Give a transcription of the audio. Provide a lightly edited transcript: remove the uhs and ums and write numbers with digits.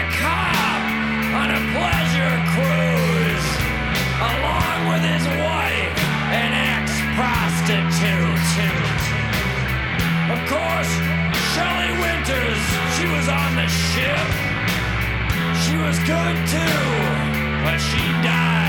cop on a pleasure cruise, along with his wife, an ex-prostitute. Of course, Shelley Winters, she was on the ship. She was good too, but she died.